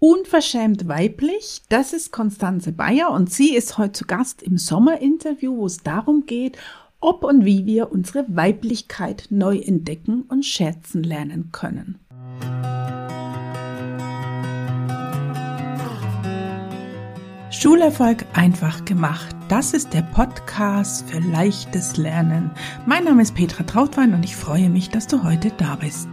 Unverschämt weiblich, das ist Constanze Bayer und sie ist heute zu Gast im Sommerinterview, wo es darum geht, ob und wie wir unsere Weiblichkeit neu entdecken und schätzen lernen können. Schulerfolg einfach gemacht. Das ist der Podcast für leichtes Lernen. Mein Name ist Petra Trautwein und ich freue mich, dass du heute da bist.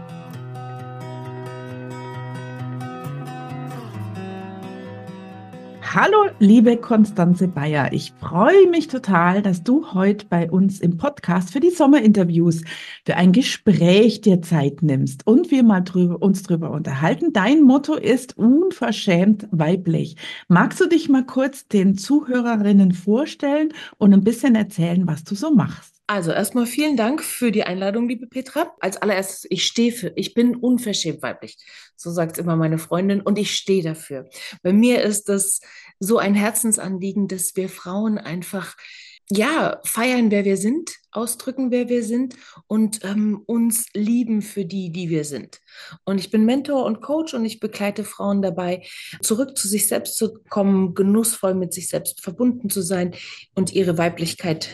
Hallo, liebe Constanze Bayer. Ich freue mich total, dass du heute bei uns im Podcast für die Sommerinterviews für ein Gespräch dir Zeit nimmst und wir mal uns drüber unterhalten. Dein Motto ist unverschämt weiblich. Magst du dich mal kurz den Zuhörerinnen vorstellen und ein bisschen erzählen, was du so machst? Also erstmal vielen Dank für die Einladung, liebe Petra. Als allererstes, ich bin unverschämt weiblich. So sagt immer meine Freundin und ich stehe dafür. Bei mir ist das so ein Herzensanliegen, dass wir Frauen einfach, ja, feiern, wer wir sind, ausdrücken, wer wir sind und uns lieben für die wir sind. Und ich bin Mentor und Coach und ich begleite Frauen dabei, zurück zu sich selbst zu kommen, genussvoll mit sich selbst verbunden zu sein und ihre Weiblichkeit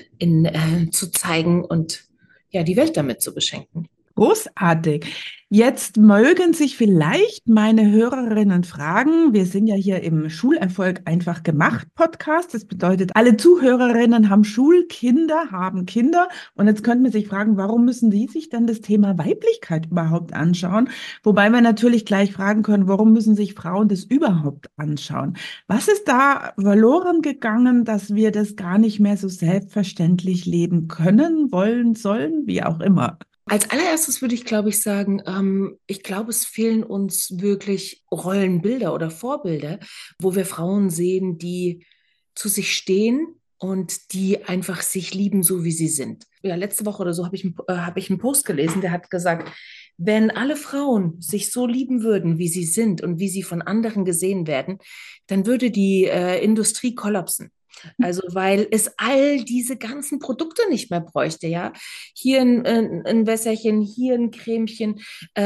zu zeigen und ja, die Welt damit zu beschenken. Großartig. Jetzt mögen sich vielleicht meine Hörerinnen fragen, wir sind ja hier im Schulerfolg einfach gemacht Podcast. Das bedeutet, alle Zuhörerinnen haben Schulkinder, haben Kinder. Und jetzt könnte man sich fragen, warum müssen die sich dann das Thema Weiblichkeit überhaupt anschauen? Wobei wir natürlich gleich fragen können, warum müssen sich Frauen das überhaupt anschauen? Was ist da verloren gegangen, dass wir das gar nicht mehr so selbstverständlich leben können, wollen, sollen, wie auch immer? Als allererstes würde ich, glaube ich, sagen, ich glaube, es fehlen uns wirklich Rollenbilder oder Vorbilder, wo wir Frauen sehen, die zu sich stehen und die einfach sich lieben, so wie sie sind. Ja, letzte Woche oder so hab ich einen Post gelesen, der hat gesagt, wenn alle Frauen sich so lieben würden, wie sie sind und wie sie von anderen gesehen werden, dann würde die Industrie kollapsen. Also, weil es all diese ganzen Produkte nicht mehr bräuchte, ja. Hier ein Wässerchen, hier ein Cremchen,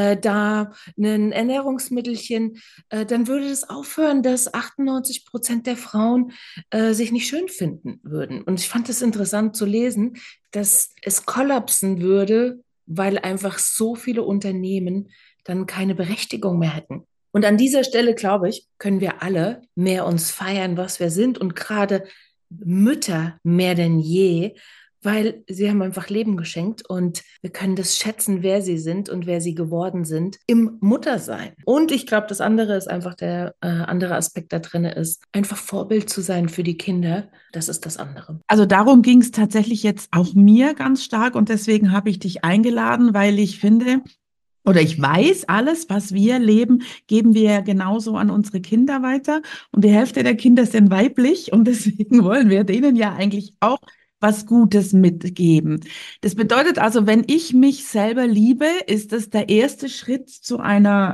da ein Ernährungsmittelchen, dann würde es aufhören, dass 98% der Frauen sich nicht schön finden würden. Und ich fand es interessant zu lesen, dass es kollapsen würde, weil einfach so viele Unternehmen dann keine Berechtigung mehr hätten. Und an dieser Stelle, glaube ich, können wir alle mehr uns feiern, was wir sind und gerade Mütter mehr denn je, weil sie haben einfach Leben geschenkt und wir können das schätzen, wer sie sind und wer sie geworden sind im Muttersein. Und ich glaube, das andere ist einfach der andere Aspekt da drin ist, einfach Vorbild zu sein für die Kinder. Das ist das andere. Also darum ging es tatsächlich jetzt auch mir ganz stark und deswegen habe ich dich eingeladen, weil ich finde, oder ich weiß, alles, was wir leben, geben wir ja genauso an unsere Kinder weiter. Und die Hälfte der Kinder sind weiblich und deswegen wollen wir denen ja eigentlich auch was Gutes mitgeben. Das bedeutet also, wenn ich mich selber liebe, ist das der erste Schritt zu einer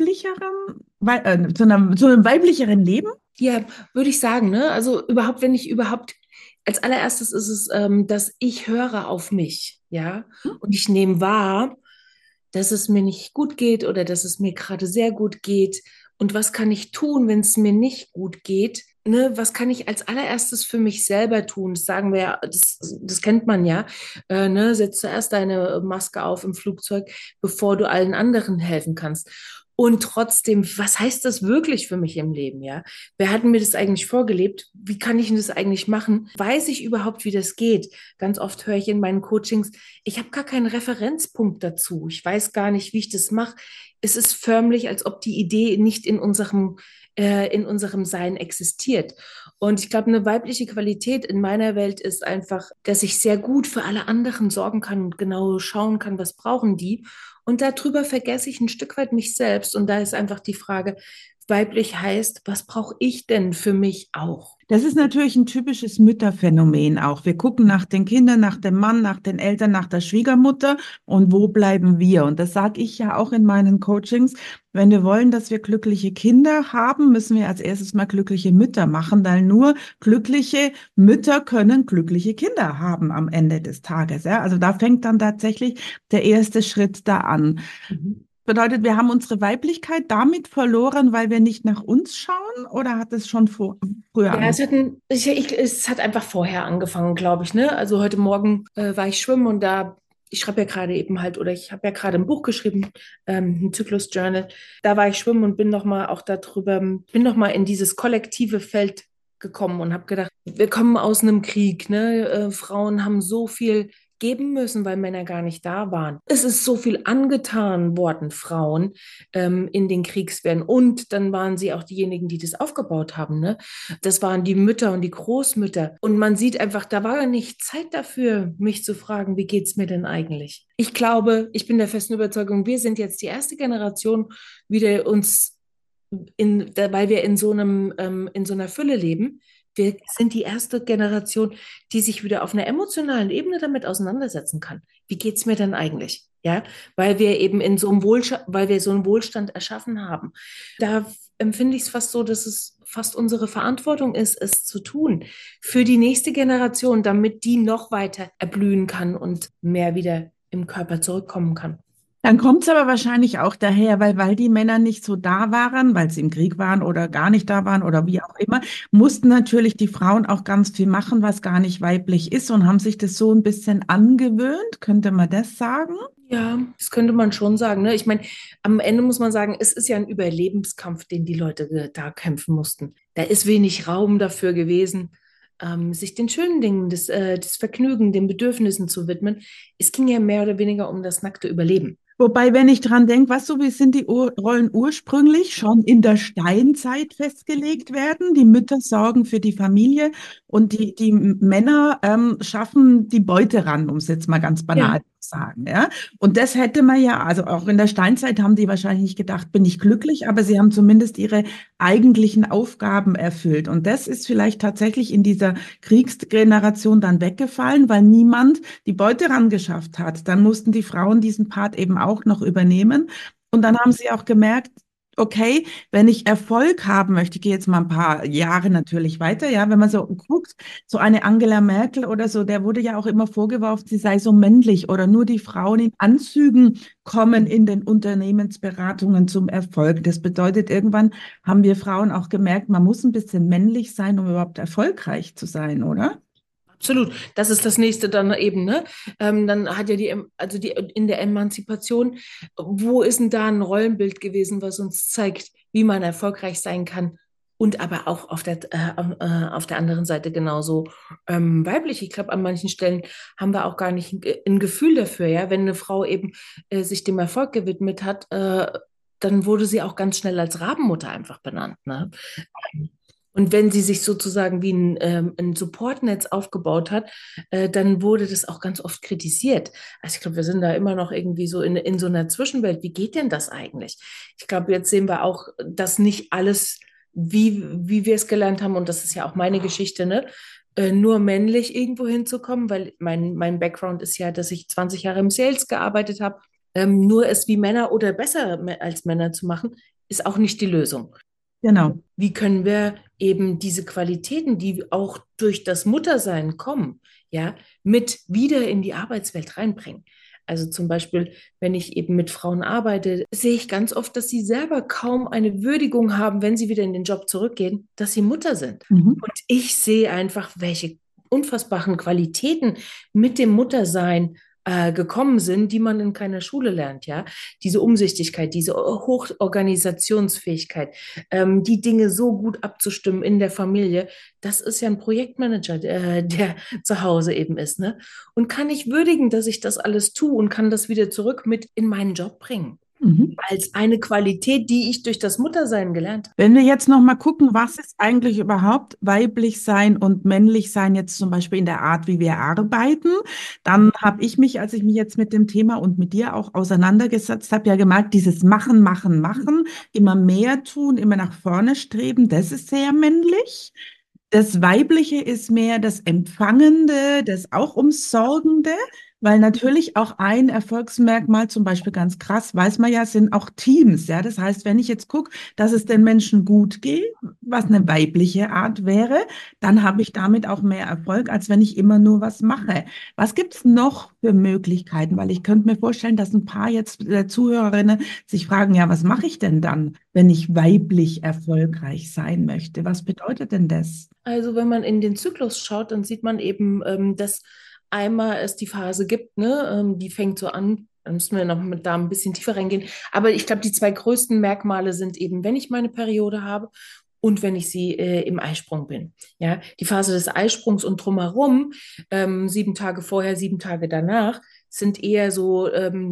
zu einem weiblicheren Leben? Ja, würde ich sagen, ne? Also überhaupt, wenn ich überhaupt, als allererstes ist es, dass ich höre auf mich, ja, und ich nehme wahr, dass es mir nicht gut geht oder dass es mir gerade sehr gut geht. Und was kann ich tun, wenn es mir nicht gut geht? Ne, was kann ich als allererstes für mich selber tun? Das sagen wir ja, das kennt man ja. Ne, setz zuerst deine Maske auf im Flugzeug, bevor du allen anderen helfen kannst. Und trotzdem, was heißt das wirklich für mich im Leben, ja? Wer hat mir das eigentlich vorgelebt? Wie kann ich denn das eigentlich machen? Weiß ich überhaupt, wie das geht? Ganz oft höre ich in meinen Coachings, ich habe gar keinen Referenzpunkt dazu. Ich weiß gar nicht, wie ich das mache. Es ist förmlich, als ob die Idee nicht in unserem Sein existiert. Und ich glaube, eine weibliche Qualität in meiner Welt ist einfach, dass ich sehr gut für alle anderen sorgen kann und genau schauen kann, was brauchen die. Und darüber vergesse ich ein Stück weit mich selbst. Und da ist einfach die Frage, weiblich heißt, was brauche ich denn für mich auch? Das ist natürlich ein typisches Mütterphänomen auch. Wir gucken nach den Kindern, nach dem Mann, nach den Eltern, nach der Schwiegermutter und wo bleiben wir? Und das sage ich ja auch in meinen Coachings. Wenn wir wollen, dass wir glückliche Kinder haben, müssen wir als erstes mal glückliche Mütter machen, weil nur glückliche Mütter können glückliche Kinder haben am Ende des Tages. Ja? Also da fängt dann tatsächlich der erste Schritt da an. Mhm. Bedeutet, wir haben unsere Weiblichkeit damit verloren, weil wir nicht nach uns schauen, oder hat es schon früher Ja, angefangen? es hat einfach vorher angefangen, glaube ich, ne? Also heute Morgen war ich schwimmen und ich schreibe ja gerade eben halt, oder ich habe ja gerade ein Buch geschrieben, ein Zyklus-Journal. Da war ich schwimmen und bin nochmal auch darüber, bin nochmal in dieses kollektive Feld gekommen und habe gedacht, wir kommen aus einem Krieg, ne? Frauen haben so viel geben müssen, weil Männer gar nicht da waren. Es ist so viel angetan worden, Frauen in den Kriegswehren. Und dann waren sie auch diejenigen, die das aufgebaut haben. Ne? Das waren die Mütter und die Großmütter. Und man sieht einfach, da war ja nicht Zeit dafür, mich zu fragen, wie geht's mir denn eigentlich? Ich glaube, ich bin der festen Überzeugung, wir sind jetzt die erste Generation, wieder uns weil wir in so einer Fülle leben. Wir sind die erste Generation, die sich wieder auf einer emotionalen Ebene damit auseinandersetzen kann. Wie geht's mir denn eigentlich? Ja, weil wir eben weil wir so einen Wohlstand erschaffen haben. Da empfinde ich es fast so, dass es fast unsere Verantwortung ist, es zu tun für die nächste Generation, damit die noch weiter erblühen kann und mehr wieder im Körper zurückkommen kann. Dann kommt es aber wahrscheinlich auch daher, weil die Männer nicht so da waren, weil sie im Krieg waren oder gar nicht da waren oder wie auch immer, mussten natürlich die Frauen auch ganz viel machen, was gar nicht weiblich ist und haben sich das so ein bisschen angewöhnt. Könnte man das sagen? Ja, das könnte man schon sagen. Ne? Ich meine, am Ende muss man sagen, es ist ja ein Überlebenskampf, den die Leute da kämpfen mussten. Da ist wenig Raum dafür gewesen, sich den schönen Dingen, das Vergnügen, den Bedürfnissen zu widmen. Es ging ja mehr oder weniger um das nackte Überleben. Wobei, wenn ich dran denke, was so wie sind die Rollen ursprünglich schon in der Steinzeit festgelegt werden? Die Mütter sorgen für die Familie und die Männer schaffen die Beute ran, um es jetzt mal ganz banal Ja, zu sagen. Ja? Und das hätte man ja, also auch in der Steinzeit haben die wahrscheinlich nicht gedacht, bin ich glücklich, aber sie haben zumindest ihre eigentlichen Aufgaben erfüllt. Und das ist vielleicht tatsächlich in dieser Kriegsgeneration dann weggefallen, weil niemand die Beute ran geschafft hat. Dann mussten die Frauen diesen Part eben auch noch übernehmen. Und dann haben sie auch gemerkt, okay, wenn ich Erfolg haben möchte, ich gehe jetzt mal ein paar Jahre natürlich weiter, ja, wenn man so guckt, so eine Angela Merkel oder so, der wurde ja auch immer vorgeworfen, sie sei so männlich oder nur die Frauen in Anzügen kommen in den Unternehmensberatungen zum Erfolg. Das bedeutet, irgendwann haben wir Frauen auch gemerkt, man muss ein bisschen männlich sein, um überhaupt erfolgreich zu sein, oder? absolut. Das ist das nächste dann eben, ne? Dann hat ja also die in der Emanzipation, wo ist denn da ein Rollenbild gewesen, was uns zeigt, wie man erfolgreich sein kann? Und aber auch auf der anderen Seite genauso weiblich. Ich glaube, an manchen Stellen haben wir auch gar nicht ein Gefühl dafür, ja. Wenn eine Frau eben sich dem Erfolg gewidmet hat, dann wurde sie auch ganz schnell als Rabenmutter einfach benannt, ne? Und wenn sie sich sozusagen wie ein Supportnetz aufgebaut hat, dann wurde das auch ganz oft kritisiert. Also ich glaube, wir sind da immer noch irgendwie so in so einer Zwischenwelt. Wie geht denn das eigentlich? Ich glaube, jetzt sehen wir auch, dass nicht alles, wie wir es gelernt haben, und das ist ja auch meine Geschichte, ne? Nur männlich irgendwo hinzukommen, weil mein Background ist ja, dass ich 20 Jahre im Sales gearbeitet habe. Nur es wie Männer oder besser als Männer zu machen, ist auch nicht die Lösung. Genau. Wie können wir eben diese Qualitäten, die auch durch das Muttersein kommen, ja, mit wieder in die Arbeitswelt reinbringen? Also zum Beispiel, wenn ich eben mit Frauen arbeite, sehe ich ganz oft, dass sie selber kaum eine Würdigung haben, wenn sie wieder in den Job zurückgehen, dass sie Mutter sind. Mhm. Und ich sehe einfach, welche unfassbaren Qualitäten mit dem Muttersein gekommen sind, die man in keiner Schule lernt, ja. Diese Umsichtigkeit, diese Hochorganisationsfähigkeit, die Dinge so gut abzustimmen in der Familie, das ist ja ein Projektmanager, der zu Hause eben ist, ne? Und kann ich würdigen, dass ich das alles tue und kann das wieder zurück mit in meinen Job bringen. Mhm. Als eine Qualität, die ich durch das Muttersein gelernt habe. Wenn wir jetzt noch mal gucken, was ist eigentlich überhaupt weiblich sein und männlich sein, jetzt zum Beispiel in der Art, wie wir arbeiten, dann habe ich mich, als ich mich jetzt mit dem Thema und mit dir auch auseinandergesetzt habe, ja gemerkt, dieses Machen, Machen, Machen, immer mehr tun, immer nach vorne streben, das ist sehr männlich. Das Weibliche ist mehr das Empfangende, das auch Umsorgende. Weil natürlich auch ein Erfolgsmerkmal, zum Beispiel ganz krass, weiß man ja, sind auch Teams. Ja, das heißt, wenn ich jetzt gucke, dass es den Menschen gut geht, was eine weibliche Art wäre, dann habe ich damit auch mehr Erfolg, als wenn ich immer nur was mache. Was gibt es noch für Möglichkeiten? Weil ich könnte mir vorstellen, dass ein paar jetzt Zuhörerinnen sich fragen, ja, was mache ich denn dann, wenn ich weiblich erfolgreich sein möchte? Was bedeutet denn das? Also wenn man in den Zyklus schaut, dann sieht man eben, dass einmal es die Phase gibt, ne, die fängt so an, dann müssen wir noch mit da ein bisschen tiefer reingehen. Aber ich glaube, die zwei größten Merkmale sind eben, wenn ich meine Periode habe und wenn ich sie im Eisprung bin. Ja, die Phase des Eisprungs und drumherum, 7 Tage vorher, 7 Tage danach, sind eher so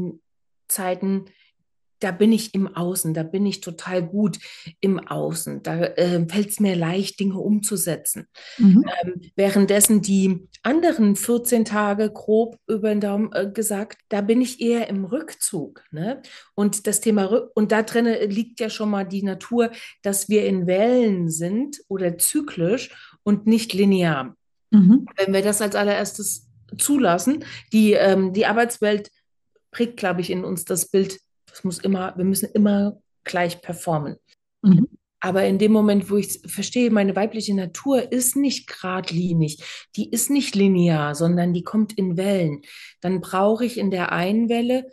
Zeiten, da bin ich im Außen, da bin ich total gut im Außen. Da fällt es mir leicht, Dinge umzusetzen. Mhm. Währenddessen die anderen 14 Tage, grob über den Daumen gesagt, da bin ich eher im Rückzug. Ne? Und das Thema und da drin liegt ja schon mal die Natur, dass wir in Wellen sind oder zyklisch und nicht linear. Mhm. Wenn wir das als allererstes zulassen, die Arbeitswelt prägt, glaube ich, in uns das Bild, wir müssen immer gleich performen. Mhm. Aber in dem Moment, wo ich verstehe, meine weibliche Natur ist nicht geradlinig, die ist nicht linear, sondern die kommt in Wellen, dann brauche ich in der einen Welle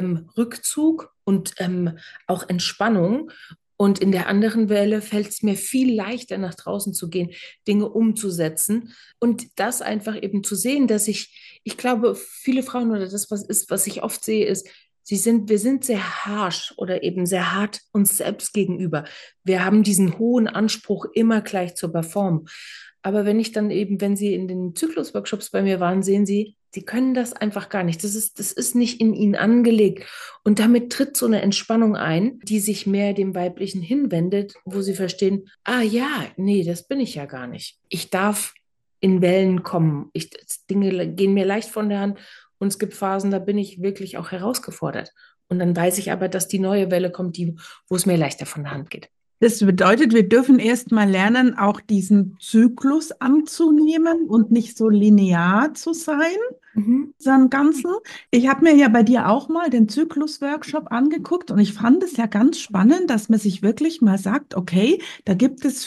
Rückzug und auch Entspannung. Und in der anderen Welle fällt es mir viel leichter, nach draußen zu gehen, Dinge umzusetzen und das einfach eben zu sehen, ich glaube, viele Frauen oder das, was ich oft sehe, ist, wir sind sehr harsh oder eben sehr hart uns selbst gegenüber. Wir haben diesen hohen Anspruch, immer gleich zu performen. Aber wenn ich dann eben, wenn Sie in den Zyklus-Workshops bei mir waren, sehen Sie, Sie können das einfach gar nicht. Das ist nicht in Ihnen angelegt. Und damit tritt so eine Entspannung ein, die sich mehr dem Weiblichen hinwendet, wo Sie verstehen, ah ja, nee, das bin ich ja gar nicht. Ich darf in Wellen kommen. Dinge gehen mir leicht von der Hand und es gibt Phasen, da bin ich wirklich auch herausgefordert. Und dann weiß ich aber, dass die neue Welle kommt, wo es mir leichter von der Hand geht. Das bedeutet, wir dürfen erst mal lernen, auch diesen Zyklus anzunehmen und nicht so linear zu sein, Mhm. sondern Ganzen. Ich habe mir ja bei dir auch mal den Zyklus-Workshop angeguckt und ich fand es ja ganz spannend, dass man sich wirklich mal sagt, okay, da gibt es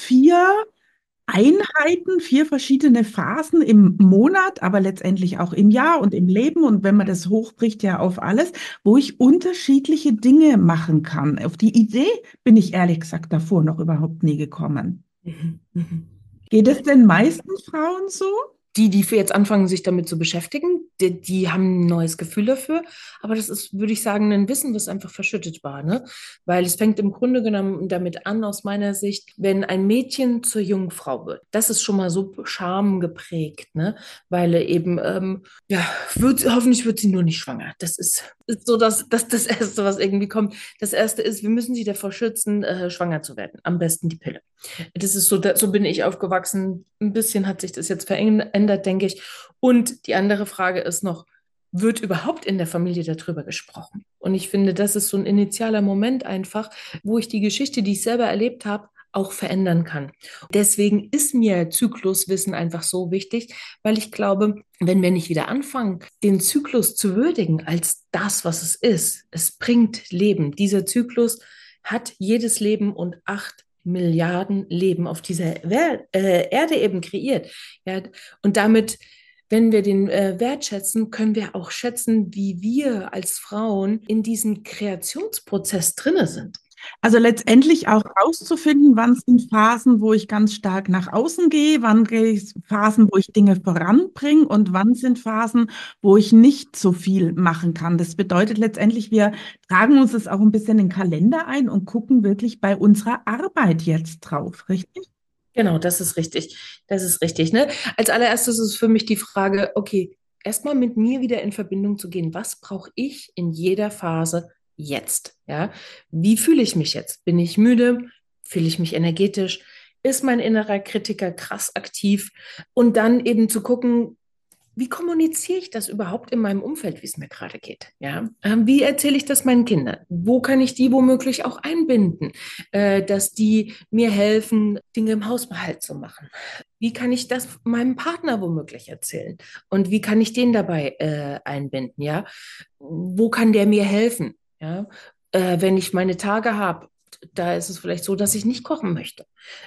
4 Einheiten, 4 verschiedene Phasen im Monat, aber letztendlich auch im Jahr und im Leben. Und wenn man das hochbricht, ja auf alles, wo ich unterschiedliche Dinge machen kann. Auf die Idee bin ich ehrlich gesagt davor noch überhaupt nie gekommen. Mhm. Mhm. Geht es denn meisten Frauen so? Die für jetzt anfangen, sich damit zu beschäftigen, die haben ein neues Gefühl dafür. Aber das ist, würde ich sagen, ein Wissen, was einfach verschüttet war, ne? Weil es fängt im Grunde genommen damit an, aus meiner Sicht, wenn ein Mädchen zur Jungfrau wird. Das ist schon mal so schamgeprägt, ne? Weil eben, ja, hoffentlich wird sie nur nicht schwanger. Ist so das Erste, was irgendwie kommt. Das Erste ist, wir müssen sie davor schützen, schwanger zu werden. Am besten die Pille. Das ist so, so bin ich aufgewachsen. Ein bisschen hat sich das jetzt verändert, denke ich. Und die andere Frage ist noch, wird überhaupt in der Familie darüber gesprochen? Und ich finde, das ist so ein initialer Moment einfach, wo ich die Geschichte, die ich selber erlebt habe, auch verändern kann. Deswegen ist mir Zykluswissen einfach so wichtig, weil ich glaube, wenn wir nicht wieder anfangen, den Zyklus zu würdigen als das, was es bringt Leben. Dieser Zyklus hat jedes Leben und 8 Milliarden Leben auf dieser Erde eben kreiert. Ja, und damit, wenn wir den wertschätzen, können wir auch schätzen, wie wir als Frauen in diesem Kreationsprozess drinne sind. Also letztendlich auch rauszufinden, wann sind Phasen, wo ich ganz stark nach außen gehe, wann gehe ich Phasen, wo ich Dinge voranbringe und wann sind Phasen, wo ich nicht so viel machen kann. Das bedeutet letztendlich, wir tragen uns das auch ein bisschen in den Kalender ein und gucken wirklich bei unserer Arbeit jetzt drauf, richtig? Genau, das ist richtig. Das ist richtig, ne? Als allererstes ist für mich die Frage, okay, erstmal mit mir wieder in Verbindung zu gehen. Was brauche ich in jeder Phase jetzt? Ja? Wie fühle ich mich jetzt? Bin ich müde? Fühle ich mich energetisch? Ist mein innerer Kritiker krass aktiv? Und dann eben zu gucken, wie kommuniziere ich das überhaupt in meinem Umfeld, wie es mir gerade geht? Ja? Wie erzähle ich das meinen Kindern? Wo kann ich die womöglich auch einbinden, dass die mir helfen, Dinge im Hausverhalt zu machen? Wie kann ich das meinem Partner womöglich erzählen? Und wie kann ich den dabei einbinden? Ja? Wo kann der mir helfen? Ja? Wenn ich meine Tage habe, da ist es vielleicht so, dass ich nicht kochen möchte.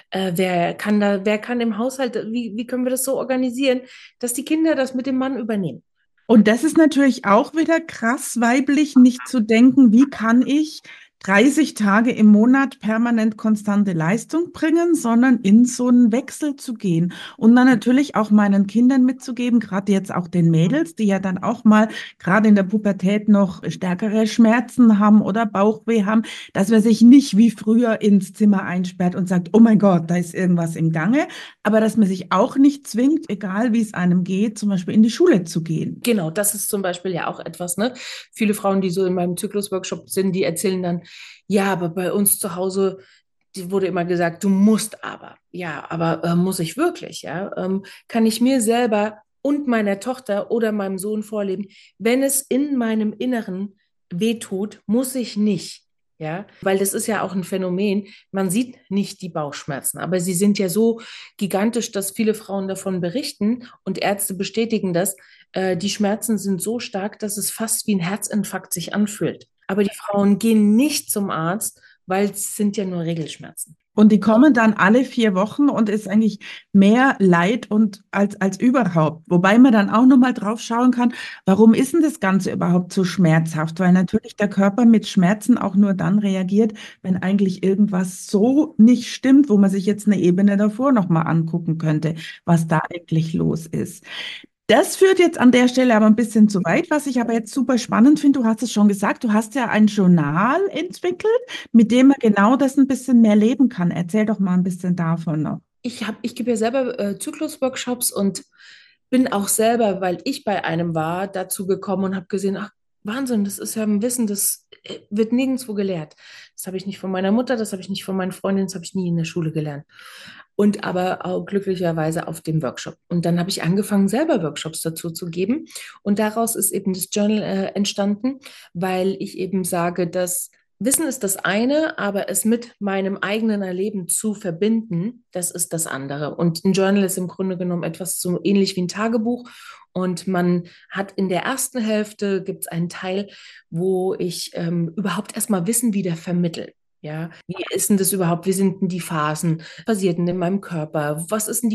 Wer kann im Haushalt, wie können wir das so organisieren, dass die Kinder das mit dem Mann übernehmen? Und das ist natürlich auch wieder krass weiblich, nicht zu denken, wie kann ich 30 Tage im Monat permanent konstante Leistung bringen, sondern in so einen Wechsel zu gehen und dann natürlich auch meinen Kindern mitzugeben, gerade jetzt auch den Mädels, die ja dann auch mal gerade in der Pubertät noch stärkere Schmerzen haben oder Bauchweh haben, dass man sich nicht wie früher ins Zimmer einsperrt und sagt, oh mein Gott, da ist irgendwas im Gange, aber dass man sich auch nicht zwingt, egal wie es einem geht, zum Beispiel in die Schule zu gehen. Genau, das ist zum Beispiel ja auch etwas, ne? Viele Frauen, die so in meinem Zyklusworkshop sind, die erzählen dann, ja, aber bei uns zu Hause, die wurde immer gesagt, du musst aber. Ja, aber muss ich wirklich, ja? Kann ich mir selber und meiner Tochter oder meinem Sohn vorleben, wenn es in meinem Inneren wehtut, muss ich nicht. Ja, weil das ist ja auch ein Phänomen. Man sieht nicht die Bauchschmerzen, aber sie sind ja so gigantisch, dass viele Frauen davon berichten und Ärzte bestätigen das. Die Schmerzen sind so stark, dass es fast wie ein Herzinfarkt sich anfühlt. Aber die Frauen gehen nicht zum Arzt, weil es sind ja nur Regelschmerzen. Und die kommen dann alle 4 Wochen und ist eigentlich mehr Leid und als überhaupt. Wobei man dann auch nochmal drauf schauen kann, warum ist denn das Ganze überhaupt so schmerzhaft? Weil natürlich der Körper mit Schmerzen auch nur dann reagiert, wenn eigentlich irgendwas so nicht stimmt, wo man sich jetzt eine Ebene davor nochmal angucken könnte, was da eigentlich los ist. Das führt jetzt an der Stelle aber ein bisschen zu weit. Was ich aber jetzt super spannend finde, du hast es schon gesagt, du hast ja ein Journal entwickelt, mit dem man genau das ein bisschen mehr leben kann. Erzähl doch mal ein bisschen davon noch. Ich gebe ja selber Zyklus-Workshops und bin auch selber, weil ich bei einem war, dazu gekommen und habe gesehen, ach Wahnsinn, das ist ja ein Wissen, das wird nirgendwo gelehrt. Das habe ich nicht von meiner Mutter, das habe ich nicht von meinen Freundinnen, das habe ich nie in der Schule gelernt. Und aber auch glücklicherweise auf dem Workshop. Und dann habe ich angefangen, selber Workshops dazu zu geben. Und daraus ist eben das Journal entstanden, weil ich eben sage, dass Wissen ist das eine, aber es mit meinem eigenen Erleben zu verbinden, das ist das andere. Und ein Journal ist im Grunde genommen etwas so ähnlich wie ein Tagebuch. Und man hat in der ersten Hälfte gibt es einen Teil, wo ich überhaupt erstmal Wissen wieder vermittle. Ja, wie ist denn das überhaupt? Wie sind denn die Phasen? Was passiert denn in meinem Körper? Was ist denn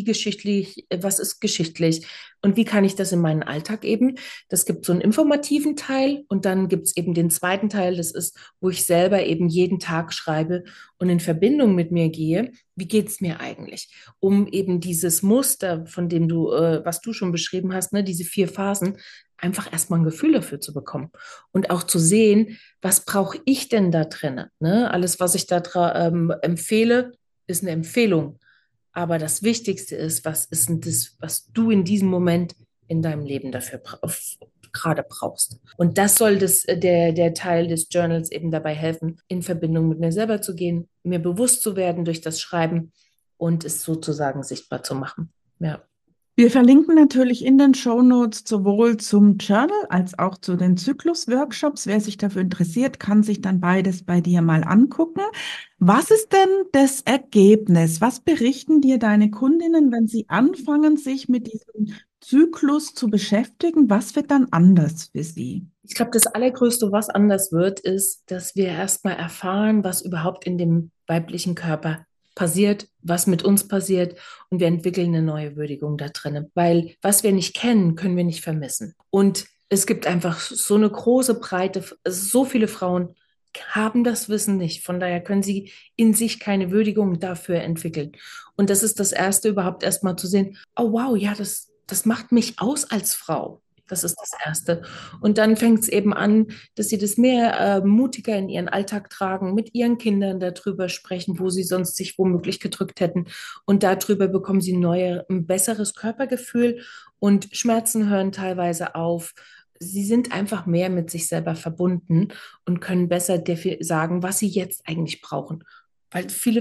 was ist geschichtlich? Und wie kann ich das in meinen Alltag eben? Das gibt so einen informativen Teil und dann gibt es eben den zweiten Teil, das ist, wo ich selber eben jeden Tag schreibe und in Verbindung mit mir gehe. Wie geht es mir eigentlich? Um eben dieses Muster, von dem was du schon beschrieben hast, ne, diese 4 Phasen, einfach erstmal ein Gefühl dafür zu bekommen und auch zu sehen, was brauche ich denn da drin? Ne? Alles, was ich da empfehle, ist eine Empfehlung. Aber das Wichtigste ist, was ist denn das, was du in diesem Moment in deinem Leben dafür gerade brauchst. Und das soll der Teil des Journals eben dabei helfen, in Verbindung mit mir selber zu gehen, mir bewusst zu werden durch das Schreiben und es sozusagen sichtbar zu machen. Ja. Wir verlinken natürlich in den Shownotes sowohl zum Journal als auch zu den Zyklus-Workshops. Wer sich dafür interessiert, kann sich dann beides bei dir mal angucken. Was ist denn das Ergebnis? Was berichten dir deine Kundinnen, wenn sie anfangen, sich mit diesem Zyklus zu beschäftigen? Was wird dann anders für sie? Ich glaube, das Allergrößte, was anders wird, ist, dass wir erstmal erfahren, was überhaupt in dem weiblichen Körper passiert, was mit uns passiert und wir entwickeln eine neue Würdigung da drin. Weil was wir nicht kennen, können wir nicht vermissen. Und es gibt einfach so eine große Breite, so viele Frauen haben das Wissen nicht. Von daher können sie in sich keine Würdigung dafür entwickeln. Und das ist das Erste, überhaupt erstmal zu sehen, oh wow, ja, das macht mich aus als Frau. Das ist das Erste. Und dann fängt es eben an, dass sie das mehr mutiger in ihren Alltag tragen, mit ihren Kindern darüber sprechen, wo sie sonst sich womöglich gedrückt hätten. Und darüber bekommen sie ein besseres Körpergefühl und Schmerzen hören teilweise auf. Sie sind einfach mehr mit sich selber verbunden und können besser sagen, was sie jetzt eigentlich brauchen. Weil viele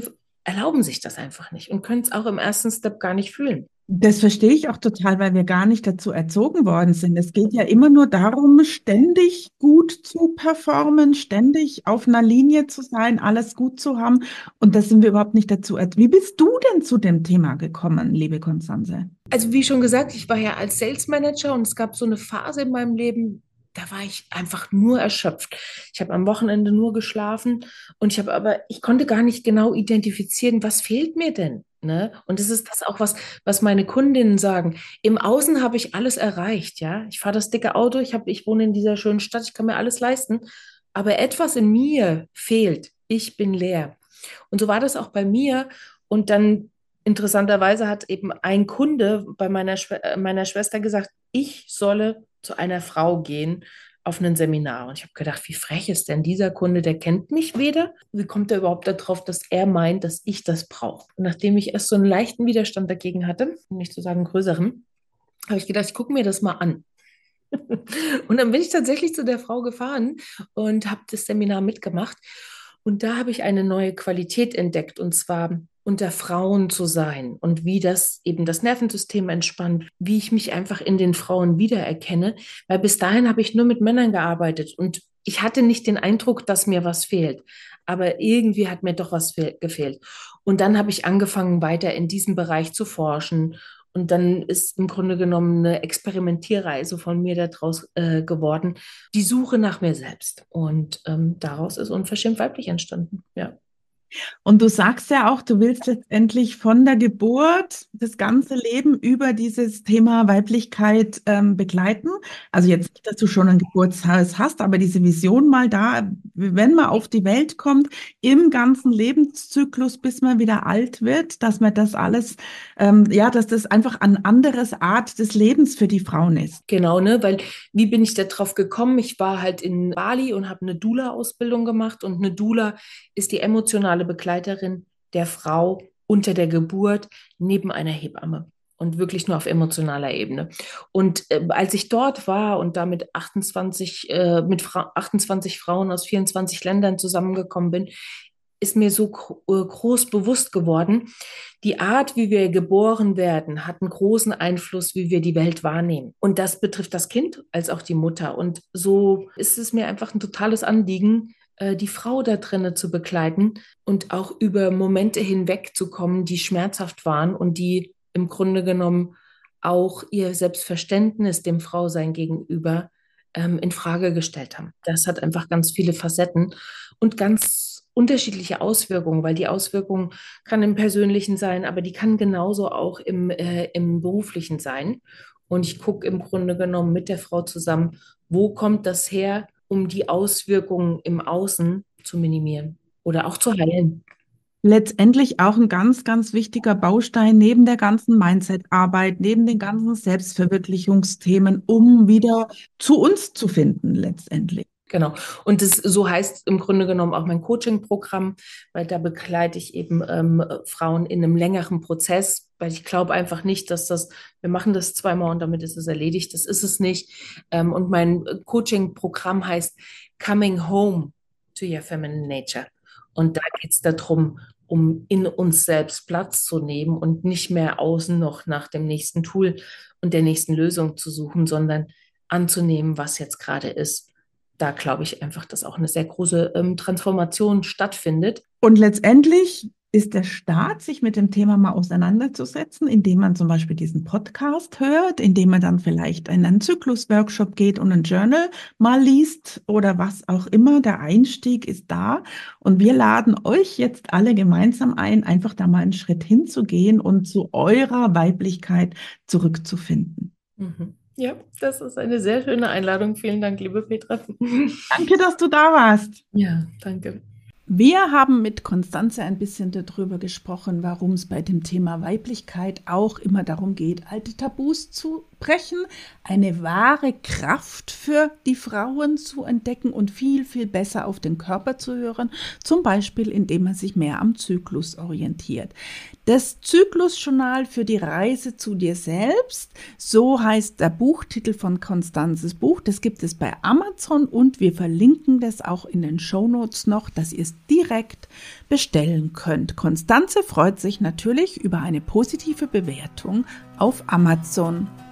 erlauben sich das einfach nicht und können es auch im ersten Step gar nicht fühlen. Das verstehe ich auch total, weil wir gar nicht dazu erzogen worden sind. Es geht ja immer nur darum, ständig gut zu performen, ständig auf einer Linie zu sein, alles gut zu haben. Und da sind wir überhaupt nicht dazu. Wie bist du denn zu dem Thema gekommen, liebe Konstanze? Also wie schon gesagt, ich war ja als Sales Manager und es gab so eine Phase in meinem Leben, da war ich einfach nur erschöpft. Ich habe am Wochenende nur geschlafen und ich konnte gar nicht genau identifizieren, was fehlt mir denn? Ne? Und das ist das auch, was meine Kundinnen sagen. Im Außen habe ich alles erreicht, ja. Ich fahre das dicke Auto, ich wohne in dieser schönen Stadt, ich kann mir alles leisten, aber etwas in mir fehlt. Ich bin leer. Und so war das auch bei mir. Und dann interessanterweise hat eben ein Kunde bei meiner Schwester gesagt, ich solle zu einer Frau gehen auf ein Seminar. Und ich habe gedacht, wie frech ist denn dieser Kunde? Der kennt mich weder. Wie kommt er überhaupt darauf, dass er meint, dass ich das brauche? Und nachdem ich erst so einen leichten Widerstand dagegen hatte, um nicht zu sagen größeren, habe ich gedacht, ich gucke mir das mal an. Und dann bin ich tatsächlich zu der Frau gefahren und habe das Seminar mitgemacht. Und da habe ich eine neue Qualität entdeckt, und zwar unter Frauen zu sein und wie das eben das Nervensystem entspannt, wie ich mich einfach in den Frauen wiedererkenne, weil bis dahin habe ich nur mit Männern gearbeitet und ich hatte nicht den Eindruck, dass mir was fehlt, aber irgendwie hat mir doch was gefehlt. Und dann habe ich angefangen, weiter in diesem Bereich zu forschen und dann ist im Grunde genommen eine Experimentierreise von mir daraus geworden, die Suche nach mir selbst. Und daraus ist Unverschämt weiblich entstanden. Ja. Und du sagst ja auch, du willst letztendlich von der Geburt das ganze Leben über dieses Thema Weiblichkeit begleiten. Also jetzt nicht, dass du schon ein Geburtshaus hast, aber diese Vision mal da, wenn man auf die Welt kommt, im ganzen Lebenszyklus, bis man wieder alt wird, dass man das alles, ja, dass das einfach eine andere Art des Lebens für die Frauen ist. Genau, ne? Weil wie bin ich da drauf gekommen? Ich war halt in Bali und habe eine Doula-Ausbildung gemacht und eine Doula ist die emotionale Begleiterin der Frau unter der Geburt neben einer Hebamme und wirklich nur auf emotionaler Ebene. Und als ich dort war und da mit 28 Frauen aus 24 Ländern zusammengekommen bin, ist mir so groß bewusst geworden, die Art, wie wir geboren werden, hat einen großen Einfluss, wie wir die Welt wahrnehmen. Und das betrifft das Kind als auch die Mutter. Und so ist es mir einfach ein totales Anliegen, die Frau da drinnen zu begleiten und auch über Momente hinwegzukommen, die schmerzhaft waren und die im Grunde genommen auch ihr Selbstverständnis dem Frausein gegenüber in Frage gestellt haben. Das hat einfach ganz viele Facetten und ganz unterschiedliche Auswirkungen, weil die Auswirkung kann im Persönlichen sein, aber die kann genauso auch im Beruflichen sein. Und ich gucke im Grunde genommen mit der Frau zusammen, wo kommt das her, um die Auswirkungen im Außen zu minimieren oder auch zu heilen. Letztendlich auch ein ganz, ganz wichtiger Baustein neben der ganzen Mindset-Arbeit, neben den ganzen Selbstverwirklichungsthemen, um wieder zu uns zu finden, letztendlich. Genau. Und das so heißt im Grunde genommen auch mein Coaching-Programm, weil da begleite ich eben Frauen in einem längeren Prozess, weil ich glaube einfach nicht, wir machen das zweimal und damit ist es erledigt. Das ist es nicht. Und mein Coaching-Programm heißt Coming Home to Your Feminine Nature. Und da geht es darum, um in uns selbst Platz zu nehmen und nicht mehr außen noch nach dem nächsten Tool und der nächsten Lösung zu suchen, sondern anzunehmen, was jetzt gerade ist. Da glaube ich einfach, dass auch eine sehr große Transformation stattfindet. Und letztendlich ist der Start, sich mit dem Thema mal auseinanderzusetzen, indem man zum Beispiel diesen Podcast hört, indem man dann vielleicht in einen Zyklus-Workshop geht und ein Journal mal liest oder was auch immer. Der Einstieg ist da. Und wir laden euch jetzt alle gemeinsam ein, einfach da mal einen Schritt hinzugehen und zu eurer Weiblichkeit zurückzufinden. Mhm. Ja, das ist eine sehr schöne Einladung. Vielen Dank, liebe Petra. Danke, dass du da warst. Ja, danke. Wir haben mit Constanze ein bisschen darüber gesprochen, warum es bei dem Thema Weiblichkeit auch immer darum geht, alte Tabus zu aufbrechen, eine wahre Kraft für die Frauen zu entdecken und viel, viel besser auf den Körper zu hören, zum Beispiel indem man sich mehr am Zyklus orientiert. Das Zyklusjournal für die Reise zu dir selbst, so heißt der Buchtitel von Constanzes Buch. Das gibt es bei Amazon und wir verlinken das auch in den Shownotes noch, dass ihr es direkt bestellen könnt. Constanze freut sich natürlich über eine positive Bewertung auf Amazon.